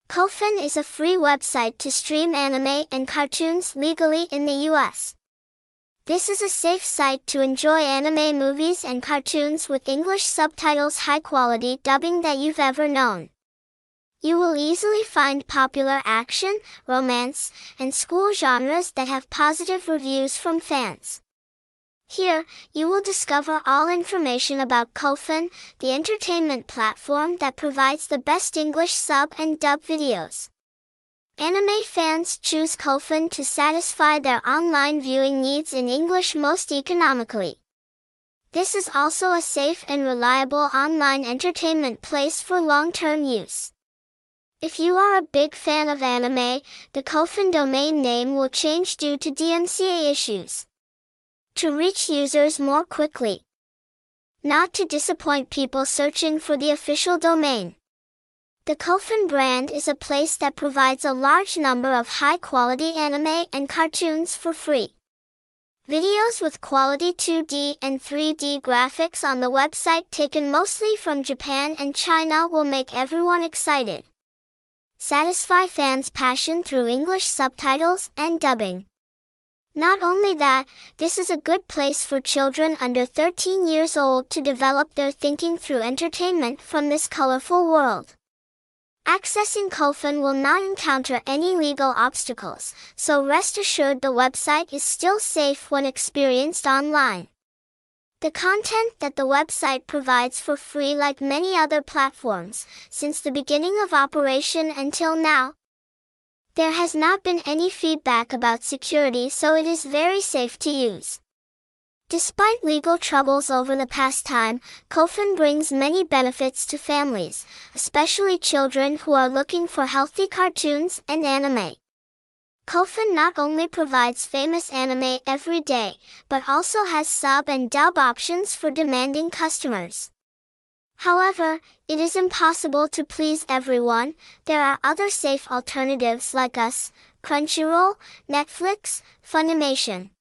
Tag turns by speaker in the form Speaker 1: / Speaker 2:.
Speaker 1: Kofun is a free website to stream anime and cartoons legally in the US. This is a safe site to enjoy anime movies and cartoons with English subtitles, high-quality dubbing that you've ever known. You will easily find popular action, romance, and school genres that have positive reviews from fans. Here, you will discover all information about Kofun, the entertainment platform that provides the best English sub and dub videos. Anime fans choose Kofun to satisfy their online viewing needs in English most economically. This is also a safe and reliable online entertainment place for long-term use. If you are a big fan of anime, the Kofun domain name will change due to DMCA issues. To reach users more quickly. Not to disappoint people searching for the official domain. The Kofun brand is a place that provides a large number of high-quality anime and cartoons for free. Videos with quality 2D and 3D graphics on the website taken mostly from Japan and China will make everyone excited. Satisfy fans' passion through English subtitles and dubbing. Not only that, this is a good place for children under 13 years old to develop their thinking through entertainment from this colorful world. Accessing Kofun will not encounter any legal obstacles, so rest assured the website is still safe when experienced online. The content that the website provides for free like many other platforms, since the beginning of operation until now. There has not been any feedback about security, so it is very safe to use. Despite legal troubles over the past time, Kofun brings many benefits to families, especially children who are looking for healthy cartoons and anime. Kofun not only provides famous anime every day, but also has sub and dub options for demanding customers. However, it is impossible to please everyone. There are other safe alternatives like us, Crunchyroll, Netflix, Funimation.